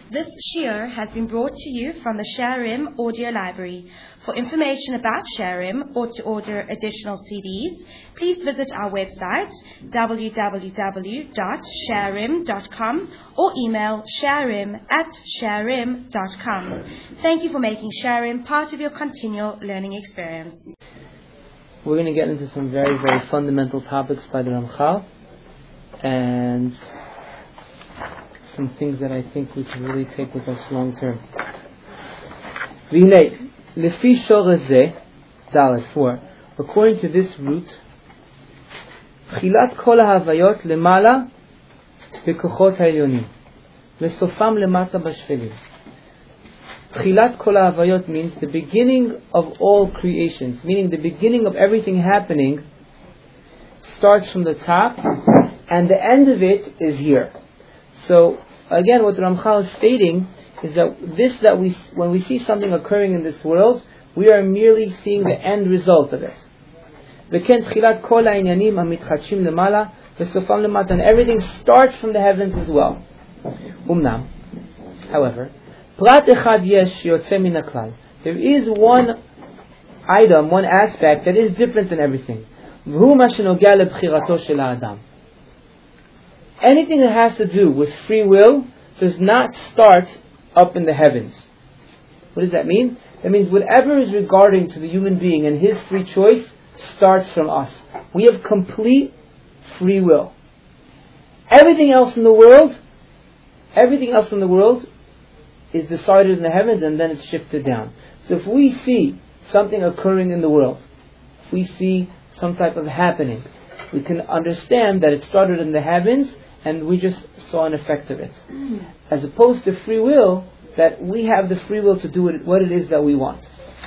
This shiur has been brought to you from the Sha'arim Audio Library. For information about Sha'arim or to order additional CDs, please visit our website www.sha'arim.com or email sha'arim@sha'arim.com. Thank you for making Sha'arim part of your continual learning experience. We're going to get into some very, very fundamental topics by the Ramchal, and some things that I think we can really take with us long term. V'hinei, lefi shoreh zeh, dalet 4. According to this root, tchilat kol ha'havayot lemala bekochot ha'elyonim, vesofam lemata bashvelim. Tchilat kol ha'havayot means the beginning of all creations, meaning the beginning of everything happening starts from the top, and the end of it is here. So, again, what the Ramchal is stating is that when we see something occurring in this world, we are merely seeing the end result of it. And everything starts from the heavens as well. However, there is one item, one aspect that is different than everything. Anything that has to do with free will does not start up in the heavens. What does that mean? That means whatever is regarding to the human being and his free choice starts from us. We have complete free will. Everything else in the world is decided in the heavens and then it's shifted down. So if we see something occurring in the world, if we see some type of happening, we can understand that it started in the heavens and we just saw an effect of it. As opposed to free will, that we have the free will to do what it is that we want.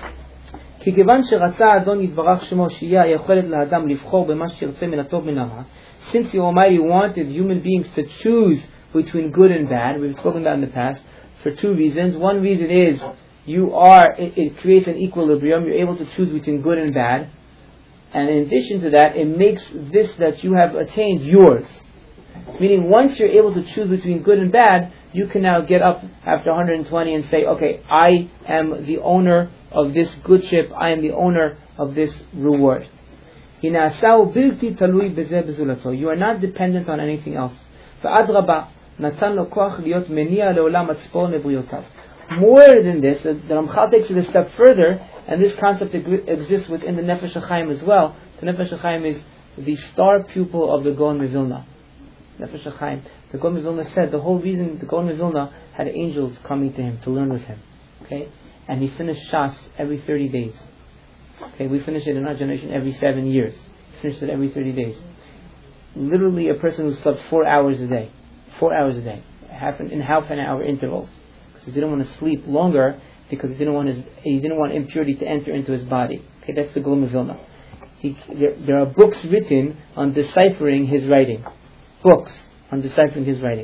Since the Almighty wanted human beings to choose between good and bad, we've spoken about in the past, for two reasons. One reason is it creates an equilibrium, you're able to choose between good and bad. And in addition to that, it makes this that you have attained yours. Meaning once you're able to choose between good and bad, you can now get up after 120 and say, okay, I am the owner of this good ship, I am the owner of this reward. You are not dependent on anything else. More than this, the Ramchal takes it a step further, and this concept exists within the Nefesh HaChaim as well. The Nefesh HaChaim is the star pupil of the Gaon Mivilna. Nefesh HaChaim. The Gaon Mivilna said the whole reason the Gaon Mivilna had angels coming to him to learn with him. Okay? And he finished Shas every 30 days. Okay, we finish it in our generation every 7 years. He finished it every 30 days. Literally a person who slept 4 hours a day. 4 hours a day. half an hour intervals. Because he didn't want to sleep longer because he didn't want impurity to enter into his body. Okay, that's the Gaon Mivilna. There are books written on deciphering his writing. Books on deciphering his writing.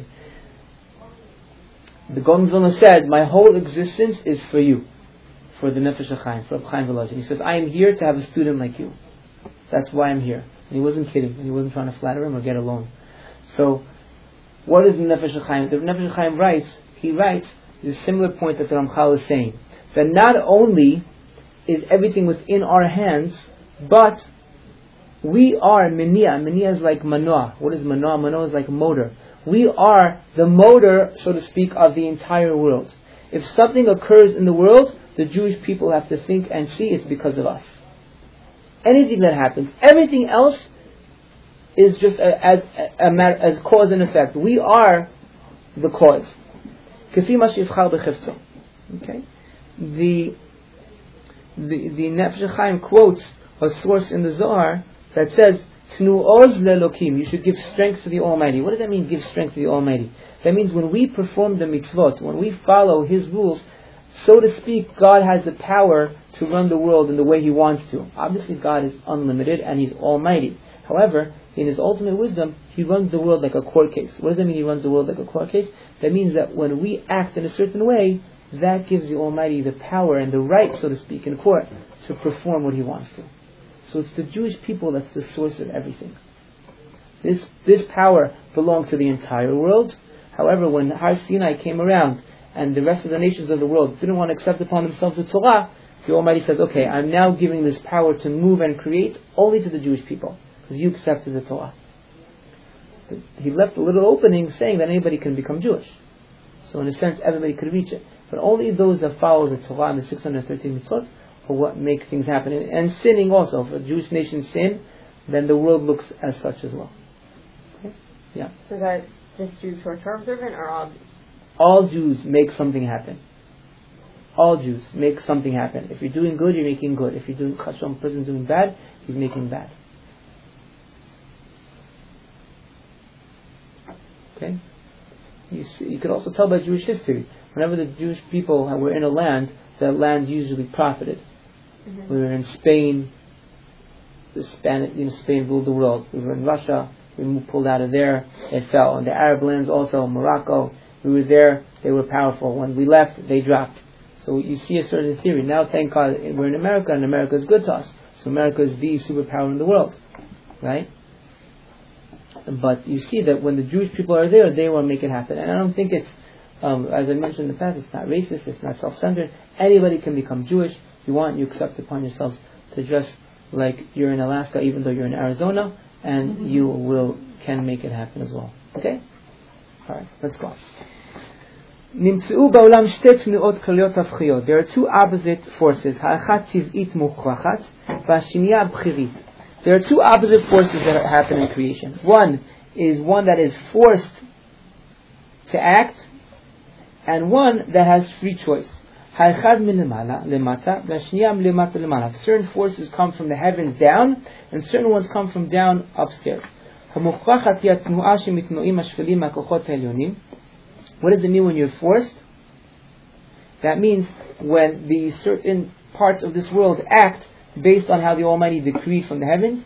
The Gaon Mivilna said, my whole existence is for you. For the Nefesh HaChaim, for Reb Chaim Volozhin. He says, I am here to have a student like you. That's why I'm here. And he wasn't kidding. And he wasn't trying to flatter him or get a loan. So, what is the Nefesh HaChaim? The Nefesh HaChaim writes the similar point that the Ramchal is saying. That not only is everything within our hands, but we are Meniah. Meniah is like Manoah. What is Manoah? Manoah is like motor. We are the motor, so to speak, of the entire world. If something occurs in the world, the Jewish people have to think and see it's because of us. Anything that happens, everything else is just as cause and effect. We are the cause. Okay. The Nefesh HaChaim quotes a source in the Zohar that says, "Tnu oz le'elokim." You should give strength to the Almighty. What does that mean? Give strength to the Almighty. That means when we perform the mitzvot, when we follow His rules, so to speak, God has the power to run the world in the way He wants to. Obviously, God is unlimited and He's almighty. However, in His ultimate wisdom, He runs the world like a court case. What does that mean, He runs the world like a court case? That means that when we act in a certain way, that gives the Almighty the power and the right, so to speak, in court to perform what He wants to. So it's the Jewish people that's the source of everything. This power belongs to the entire world. However, when Har Sinai came around and the rest of the nations of the world didn't want to accept upon themselves the Torah, the Almighty says, okay, I'm now giving this power to move and create only to the Jewish people, because you accepted the Torah. He left a little opening saying that anybody can become Jewish. So in a sense, everybody could reach it. But only those that follow the Torah and the 613 mitzvot are what make things happen. And sinning also. If a Jewish nation sin, then the world looks as such as well. Okay? Yeah. So is that just Jews who are Torah observant, or all Jews? All Jews make something happen. All Jews make something happen. If you're doing good, you're making good. If you're doing chasham, person doing bad, he's making bad. Okay? You could also tell by Jewish history. Whenever the Jewish people were in a land, that land usually profited. Mm-hmm. We were in Spain. Spain ruled the world. We were in Russia. We pulled out of there. It fell. In the Arab lands also, Morocco. We were there. They were powerful. When we left, they dropped. So you see a certain theory. Now, thank God, we're in America, and America is good to us. So America is the superpower in the world, right? But you see that when the Jewish people are there, they want to make it happen. And I don't think it's, as I mentioned in the past, it's not racist, it's not self-centered. Anybody can become Jewish. If you want, you accept upon yourselves to dress like you're in Alaska, even though you're in Arizona, and you can make it happen as well. Okay? Alright, let's go. נמצאו בעולם שתי תנועות כלליות הפכיות. There are two opposite forces. האחת טבעית מוכרחת, והשנייה בחירית. There are two opposite forces that happen in creation. One is one that is forced to act, and one that has free choice. האחד מלמעלה למטה, והשנייה מלמטה למעלה. Certain forces come from the heavens down, and certain ones come from down upstairs. המוכרחת היא התנועה שמתנועים השפלים מהכוחות העליונים. What does it mean when you're forced? That means when the certain parts of this world act based on how the Almighty decreed from the heavens.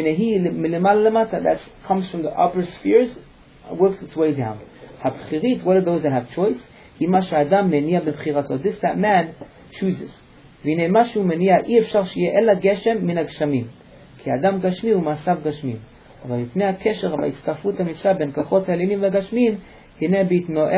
That comes from the upper spheres, works its way down. What are those that have choice? This that man chooses. Ramchal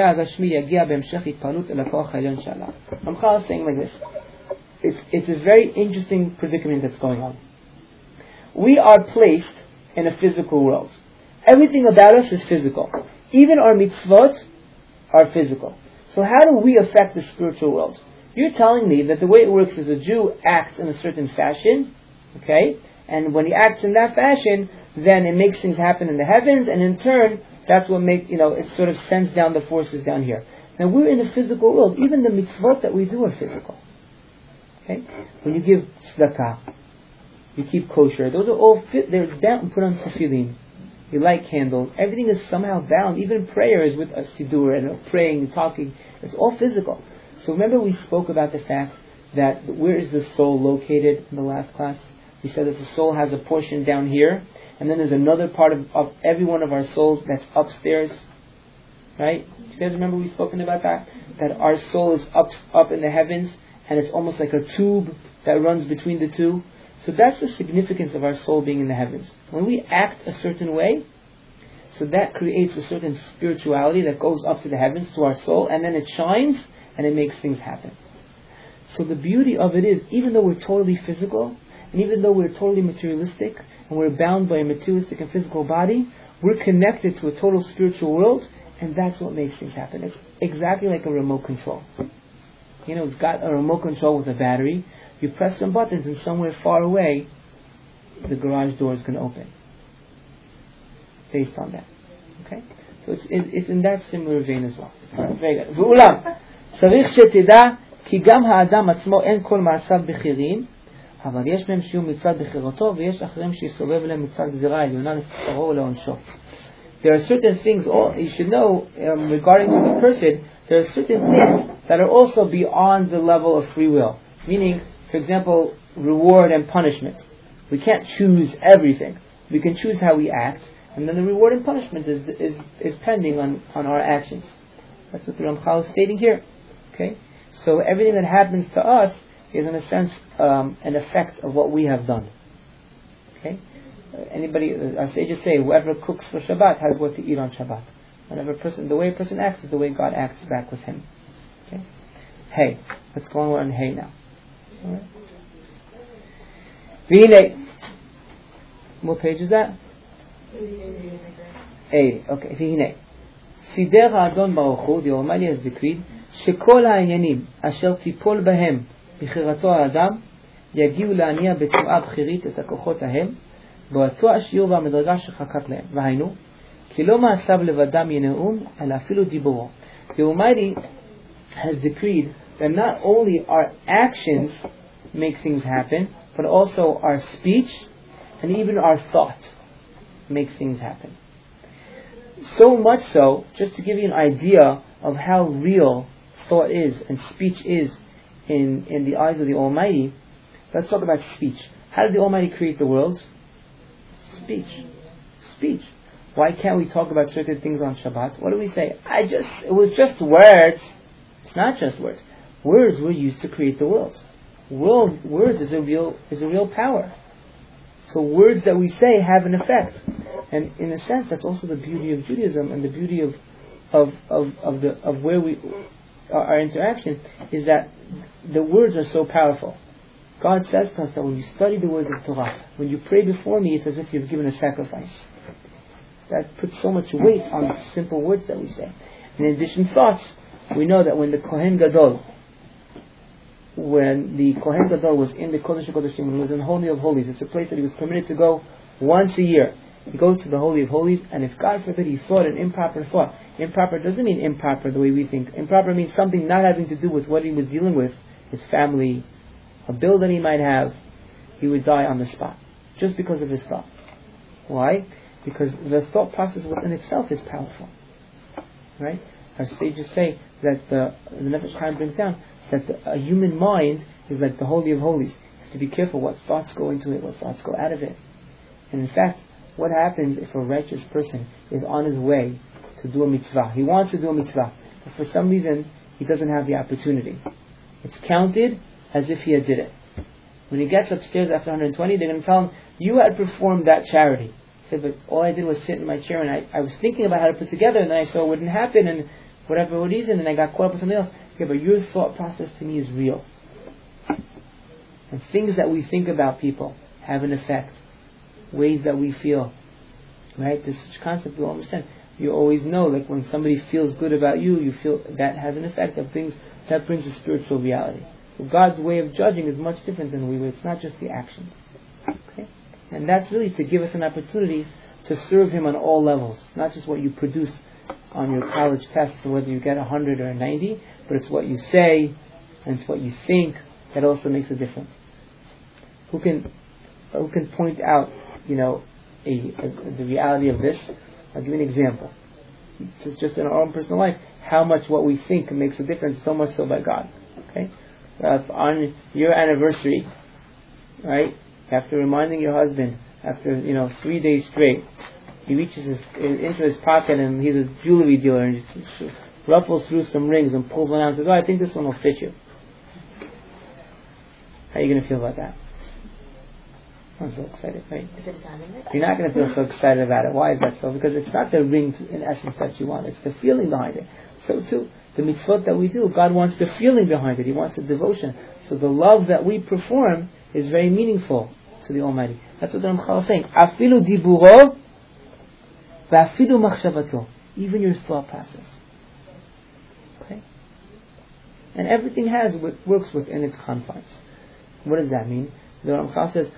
is saying like this. It's a very interesting predicament that's going on. We are placed in a physical world. Everything about us is physical. Even our mitzvot are physical. So how do we affect the spiritual world? You're telling me that the way it works is a Jew acts in a certain fashion, okay? And when he acts in that fashion, then it makes things happen in the heavens, and in turn, that's what it sort of sends down the forces down here. Now we're in the physical world. Even the mitzvot that we do are physical. Okay? When you give tzedakah, you keep kosher, those are all they're bound and put on tefillin. You light candles. Everything is somehow bound. Even prayer is with a siddur and praying and talking. It's all physical. So remember we spoke about the fact that where is the soul located in the last class? We said that the soul has a portion down here, and then there's another part of every one of our souls that's upstairs. Right? Do you guys remember we spoken about that? That our soul is up in the heavens, and it's almost like a tube that runs between the two. So that's the significance of our soul being in the heavens. When we act a certain way, so that creates a certain spirituality that goes up to the heavens, to our soul, and then it shines, and it makes things happen. So the beauty of it is, even though we're totally physical, and even though we're totally materialistic, and we're bound by a materialistic and physical body, we're connected to a total spiritual world, and that's what makes things happen. It's exactly like a remote control. It's got a remote control with a battery. You press some buttons, and somewhere far away, the garage door is going to open. Based on that. Okay? So it's in that similar vein as well. Very good. ואולם, צריך שתדע כי גם האדם עצמו אין כל מעשיו בחירים, אבל יש מהם שיהיו מצד בחירתו, ויש אחרים שיסובב להם מצד גזירה עליונה לשכרו ולעונשו. There are certain things you should know regarding the person. There are certain things that are also beyond the level of free will. Meaning, for example, reward and punishment. We can't choose everything. We can choose how we act, and then the reward and punishment is pending on our actions. That's what the Ramchal is stating here. Okay, so everything that happens to us is, in a sense, an effect of what we have done. Okay, our sages say, whoever cooks for Shabbat has what to eat on Shabbat. The way a person acts is the way God acts back with him. Hey. Let's go on Hey now. Alright. V'hinei. What page is that? 80. Okay. V'hinei. סידר האדון ברוך הוא, the Almighty has decreed, שכל העניינים אשר תיפול בהם בחירתו האדם, יגיעו להניע בתנועה בכירית את הכוחות ההם, באותו השיעור והמדרגה שחקק להם. והיינו, כי לא מעשיו לבדם ינאום, אלא אפילו דיבורו. The Almighty has decreed that not only our actions make things happen, but also our speech and even our thought make things happen. So much so, just to give you an idea of how real thought is and speech is in the eyes of the Almighty, let's talk about speech. How did the Almighty create the world? Speech. Speech. Why can't we talk about certain things on Shabbat? What do we say? It was just words. It's not just words. Words were used to create the world. Words is a real power. So words that we say have an effect. And in a sense, that's also the beauty of Judaism and the beauty of where our interaction is that the words are so powerful. God says to us that when you study the words of Torah, when you pray before me, it's as if you've given a sacrifice. That puts so much weight on the simple words that we say. And in addition, thoughts. We know that when the Kohen Gadol was in the Kodesh HaKodeshim, when he was in the Holy of Holies, it's a place that he was permitted to go once a year. He goes to the Holy of Holies, and if God forbid he thought an improper thought, improper doesn't mean improper the way we think. Improper means something not having to do with what he was dealing with, his family, a bill that he might have, he would die on the spot, just because of his thought. Why? Because the thought process within itself is powerful. Right? Our sages say that the Nefesh Chaim brings down that a human mind is like the Holy of Holies. You have to be careful what thoughts go into it, what thoughts go out of it. And in fact, what happens if a righteous person is on his way to do a mitzvah? He wants to do a mitzvah, but for some reason he doesn't have the opportunity. It's counted as if he had did it. When he gets upstairs after 120, they're going to tell him, you had performed that charity. He said, but all I did was sit in my chair and I was thinking about how to put together, and then I saw it wouldn't happen, and whatever reason, and I got caught up with something else. Yeah, but your thought process to me is real. And things that we think about people have an effect. Ways that we feel. Right? This concept you understand. You always know, like when somebody feels good about you, you feel that has an effect, that brings a spiritual reality. So God's way of judging is much different than we would. It's not just the actions. Okay? And that's really to give us an opportunity to serve Him on all levels. It's not just what you produce on your college tests, whether you get 100 or 90, but it's what you say and it's what you think that also makes a difference. Who can point out, the reality of this? I'll give you an example. Just in our own personal life, how much what we think makes a difference, so much so by God. Okay, on your anniversary, right? After reminding your husband, after 3 days straight, he reaches into his pocket and he's a jewelry dealer and just ruffles through some rings and pulls one out and says, "Oh, I think this one will fit you." How are you going to feel about that? I'm so excited, right? You're not going to feel so excited about it. Why is that so? Because it's not the ring in essence that you want. It's the feeling behind it. So too, the mitzvot that we do, God wants the feeling behind it. He wants the devotion. So the love that we perform is very meaningful to the Almighty. That's what the Ramchal is saying. Afilu diburo v'afilu machshavato. Even your thought process. Okay? And everything works within its confines. What does that mean? The Ramchal says,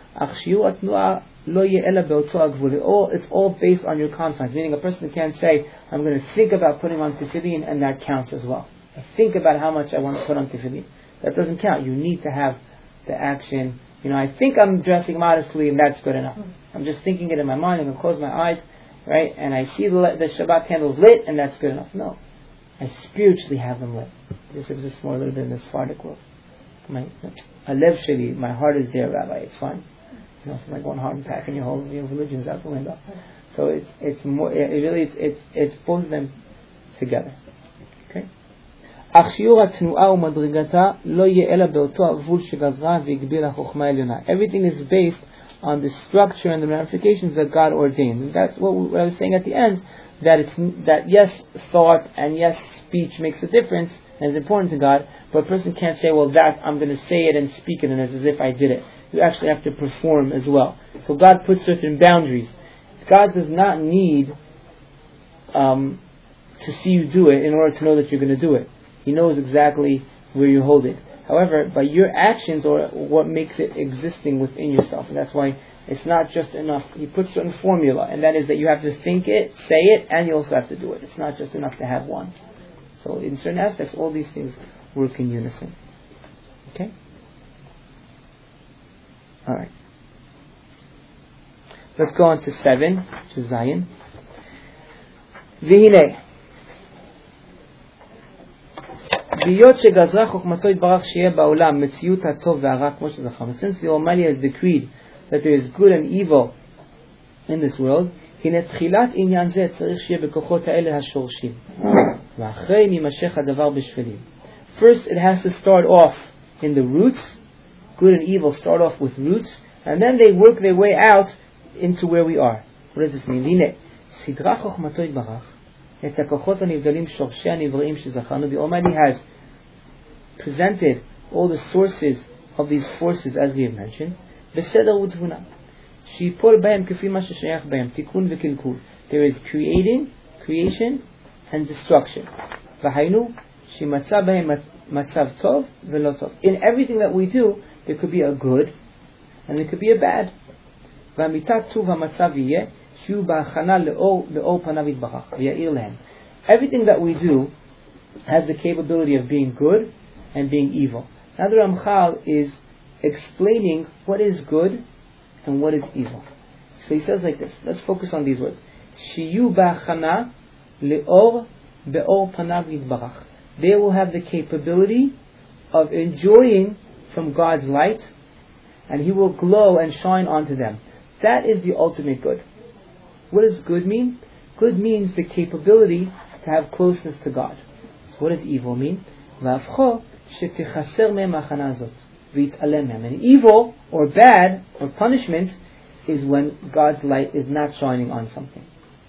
it's all based on your confines. Meaning a person can't say, I'm going to think about putting on tefillin, and that counts as well. I think about how much I want to put on tefillin. That doesn't count. You need to have the action. I think I'm dressing modestly, and that's good enough. I'm just thinking it in my mind. I'm going to close my eyes, right? And I see the Shabbat candles lit, and that's good enough. No. I spiritually have them lit. This exists more a little bit in the Sephardic world. My heart is there, Rabbi. It's fine. It's like one heart attack and your whole religion's out the window. So it's more. It's both of them together. Okay. Everything is based on the structure and the ramifications that God ordained. And that's what I was saying at the end, that yes, thought and yes, speech makes a difference and is important to God, but a person can't say, well, that I'm going to say it and speak it and it's as if I did it. You actually have to perform as well. So God puts certain boundaries. God does not need to see you do it in order to know that you're going to do it. He knows exactly where you hold it. However, by your actions or what makes it existing within yourself. And that's why it's not just enough. He puts certain formula, and that is that you have to think it, say it, and you also have to do it. It's not just enough to have one. So in certain aspects, all these things work in unison. Okay? Alright. Let's go on to 7, which is Zayin. Vihine. בהיות שגזרה חוכמתו יתברך שיהיה בעולם מציאות הטוב והרע כמו שזכר. Since the Almighty has decreed that there is good and evil in this world, הנה תחילת עניין זה צריך שיהיה בכוחות האלה השורשים. ואחרי יימשך הדבר בשפלים. First it has to start off in the roots. Good and evil start off with roots, and then they work their way out into where we are. What does this mean? הנה, סדרה חוכמתו יתברך את הכוחות הנבדלים שורשי הנבראים שזכרנו. The Almighty has presented all the sources of these forces as we have mentioned. בסדר ותבונה. שיפול בהם כפי מה ששייך בהם, תיקון וקלקול. There is creation and destruction. והיינו, שימצא בהם מצב טוב ולא טוב. In everything that we do, there could be a good and there could be a bad. והמיתת טוב המצב יהיה שיהיו בהכנה לאור פניו יתברך ויאיר להם. Everything that we do has the capability of being good and being evil. Now the Ramchal is explaining what is good and what is evil. So he says like this. Let's focus on these words. שיהיו בהכנה לאור באור פניו יתברך. They will have the capability of enjoying from God's light, and He will glow and shine onto them. That is the ultimate good. What does good mean? Good means the capability to have closeness to God. So what does evil mean? And evil or bad or punishment is when God's light is not shining on something.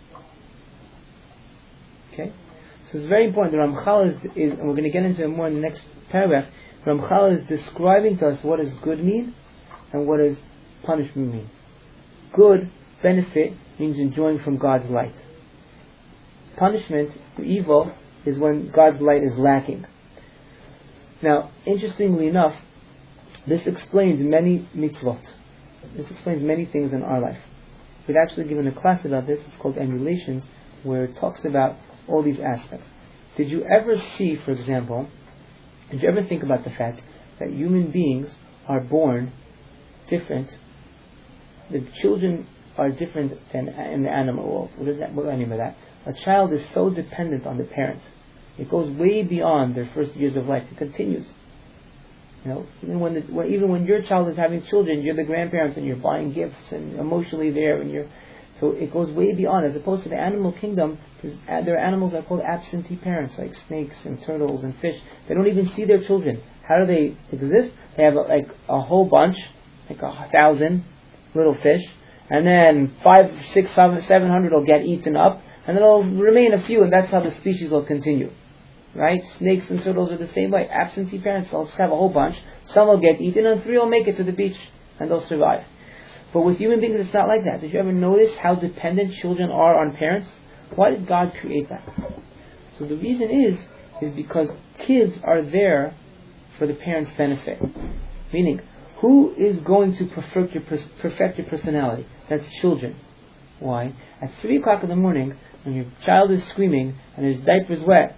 Okay? So it's very important. The Ramchal is and we're going to get into it more in the next paragraph. Ramchal is describing to us what does good mean and what does punishment mean. Good, benefit, means enjoying from God's light. Punishment, evil, is when God's light is lacking. Now, interestingly enough, this explains many mitzvot. This explains many things in our life. We've actually given a class about this. It's called Emulations, where it talks about all these aspects. Did you ever see, for example, did you ever think about the fact that human beings are born different? The children are different than in the animal world. What do I mean by that? A child is so dependent on the parent. It goes way beyond their first years of life. It continues. You know, even when your child is having children, you're the grandparents and you're buying gifts and emotionally there, and so it goes way beyond. As opposed to the animal kingdom, there are animals that are called absentee parents, like snakes and turtles and fish. They don't even see their children. How do they exist? They have a whole bunch, like 1,000 little fish, and then 500, 600, 700 will get eaten up, and then there'll remain a few, and that's how the species will continue. Right? Snakes and turtles are the same way. Absentee parents, they'll just have a whole bunch. Some will get eaten, and 3 will make it to the beach, and they'll survive. But with human beings, it's not like that. Did you ever notice how dependent children are on parents? Why did God create that? So the reason is because kids are there for the parents' benefit. Meaning, who is going to perfect your personality? That's children. Why? At 3 o'clock in the morning, when your child is screaming and his diaper's wet,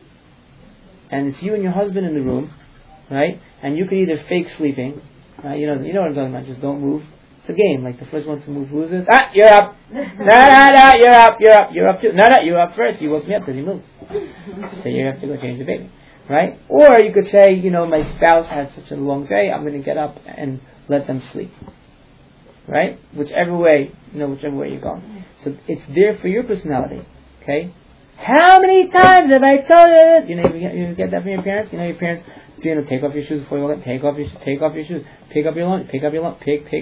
and it's you and your husband in the room, right? And you can either fake sleeping, right? You know what I'm talking about. Just don't move. It's a game. Like the first one to move loses. You're up. No, you're up too. No, you're up first. You woke me up because you moved. So you have to go change the baby, right? Or you could say, my spouse had such a long day. I'm going to get up and let them sleep, right? Whichever way you're going. So it's there for your personality, okay? How many times have I told you? You get that from your parents? Your parents, take off your shoes before you walk in. Take off your shoes. Pick up your lunch. Pick